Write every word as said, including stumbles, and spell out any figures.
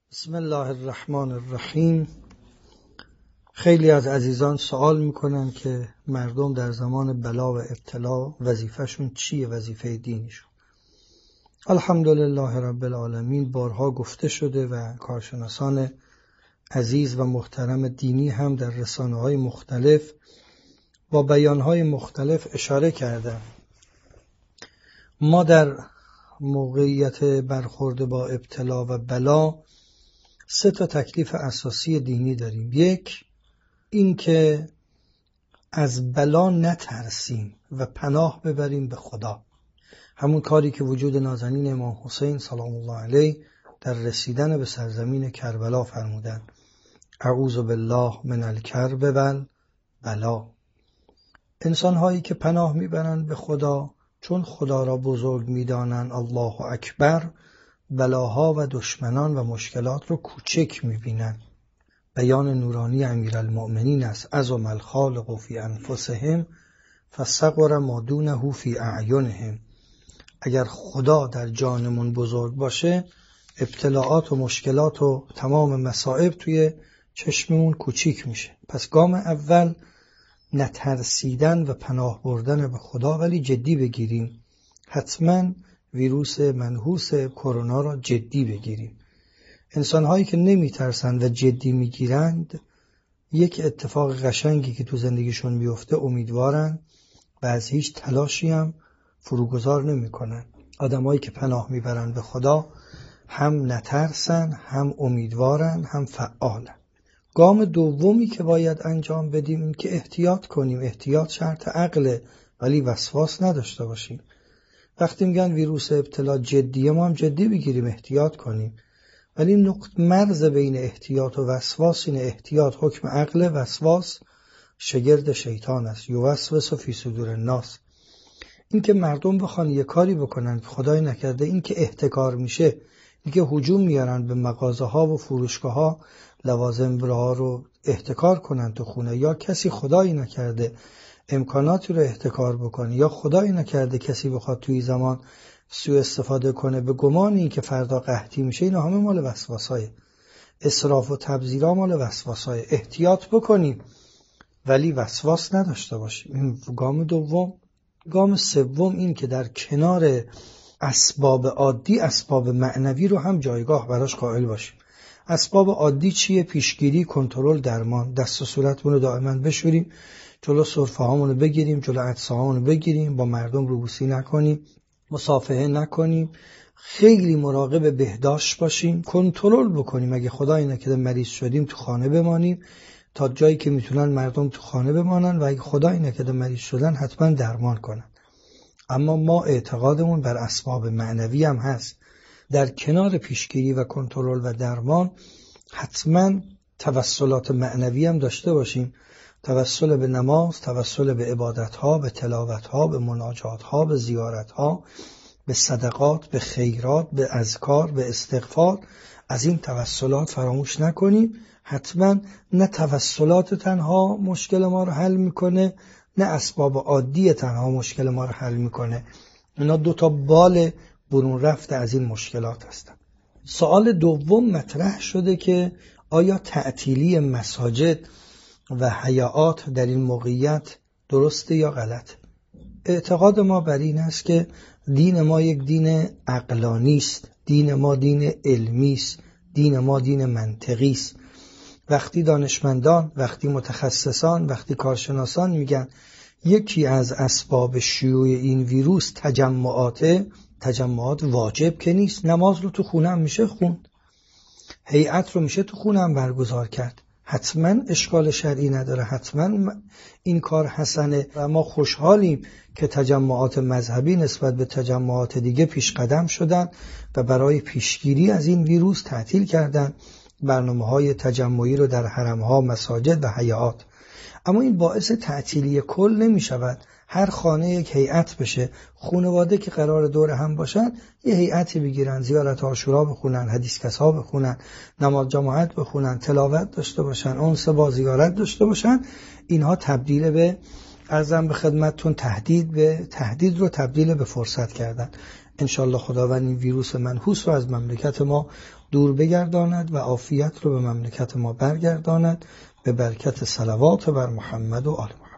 بسم الله الرحمن الرحیم. خیلی از عزیزان سوال میکنن که مردم در زمان بلا و ابتلا وظیفهشون چیه، وظیفه دینیشون. الحمدلله رب العالمین بارها گفته شده و کارشناسان عزیز و محترم دینی هم در رسانه‌های مختلف با بیانهای مختلف اشاره کردن. ما در موقعیت برخورد با ابتلا و بلا سه تا تکلیف اساسی دینی داریم. یک، این که از بلا نترسیم و پناه ببریم به خدا، همون کاری که وجود نازنین امام حسین سلام الله علیه در رسیدن به سرزمین کربلا فرمودند: اعوذ بالله من الکرب والبلا. انسان هایی که پناه میبرند به خدا چون خدا را بزرگ میدانند، الله اکبر، بلاها و دشمنان و مشکلات رو کوچک میبینند. بیان نورانی امیرالمؤمنین است: عظم الخالق فی انفسهم فصغر ما دونه فی اعینهم. اگر خدا در جانمون بزرگ باشه، ابتلاعات و مشکلات و تمام مصائب توی چشممون کوچیک میشه. پس گام اول نترسیدن و پناه بردن به خدا، ولی جدی بگیریم. حتما ویروس منحوس کرونا را جدی بگیریم. انسان هایی که نمی ترسند و جدی می گیرند، یک اتفاق قشنگی که تو زندگیشون بیفته امیدوارن و از هیچ تلاشی هم فروگذار نمی کنن. آدم هایی که پناه می برن به خدا هم نترسن، هم امیدوارن، هم فعالن. گام دومی که باید انجام بدیم این که احتیاط کنیم. احتیاط شرط عقله، ولی وسواس نداشته باشیم. وقتی میگن ویروس ابتلا جدیه، ما هم جدی بگیریم، احتیاط کنیم. ولی نقط مرز بین احتیاط و وسواس اینه: احتیاط حکم عقل، وسواس شگرد شیطان است. یوسوس فی صدور الناس. این که مردم بخوان یه کاری بکنن، خدای نکرده این که احتکار میشه، این که هجوم میارن به مغازه ها و فروشگاه ها، لوازم ها رو احتکار کنن تو خونه، یا کسی خدایی نکرده امکاناتی رو احتکار بکنه، یا خدایی نکرده کسی بخواد توی زمان سوء استفاده کنه به گمان این که فردا قحطی میشه، اینا همه مال وسواسای اسراف و تبذیرا، مال وسواسای. احتیاط بکنیم ولی وسواس نداشته باشیم. این گام دوم. گام سوم این که در کنار اسباب عادی اسباب معنوی رو هم جایگاه براش قائل باشیم. اسباب عادی چیه؟ پیشگیری، کنترل، درمان. دست و صورتمون رو دائما بشوریم، جلو سرفه هامونو بگیریم، جلو عطسه هامونو بگیریم، با مردم روبوسی نکنیم، مصافحه نکنیم، خیلی مراقب بهداشت باشیم، کنترل بکنیم. اگه خدای نکرده مریض شدیم تو خانه بمانیم تا جایی که میتونن مردم تو خانه بمانن، و اگه خدای نکرده مریض شدن حتما درمان کنن. اما ما اعتقادمون بر اسباب معنوی هم هست. در کنار پیشگیری و کنترل و درمان حتما توسلات معنوی هم داشته باشیم. توسل به نماز، توسل به عبادتها، به تلاوتها، به مناجاتها، به زیارتها، به صدقات، به خیرات، به اذکار، به استغفار. از این توسلات فراموش نکنیم. حتما نه توسلات تنها مشکل ما رو حل میکنه، نه اسباب عادی تنها مشکل ما رو حل میکنه. اینا دوتا بال برون رفته از این مشکلات هستن. سوال دوم مطرح شده که آیا تعطیلی مساجد و حیات در این موقعیت درسته یا غلط؟ اعتقاد ما بر این است که دین ما یک دین عقلانی است، دین ما دین علمی است، دین ما دین منطقی است. وقتی دانشمندان، وقتی متخصصان، وقتی کارشناسان میگن یکی از اسباب شیوع این ویروس تجمعات، تجمعات واجب که نیست. نماز رو تو خونه هم میشه خوند، هیئت رو میشه تو خونه هم برگزار کرد، حتما اشکال شرعی نداره، حتما این کار حسنه و ما خوشحالیم که تجمعات مذهبی نسبت به تجمعات دیگه پیش قدم شدن و برای پیشگیری از این ویروس تعطیل کردن برنامه‌های تجمعی رو در حرم‌ها، مساجد و حیات. اما این باعث تعطیلی کل نمی شود. هر خانه یک هیئت بشه، خانواده که قرار دور هم باشن یه هیئتی بگیرن، زیارت عاشورا بخونن، حدیث کسا بخونن، نماز جماعت بخونن، تلاوت داشته باشن، انس با زیارت داشته باشن. اینها تبدیل به، عرضم به خدمتتون، تهدید به تهدید رو تبدیل به فرصت کردن. انشالله خداوند این ویروس منحوس رو از مملکت ما دور بگرداند و عافیت رو به مملکت ما برگرداند به برکت صلوات بر محمد و آل محمد.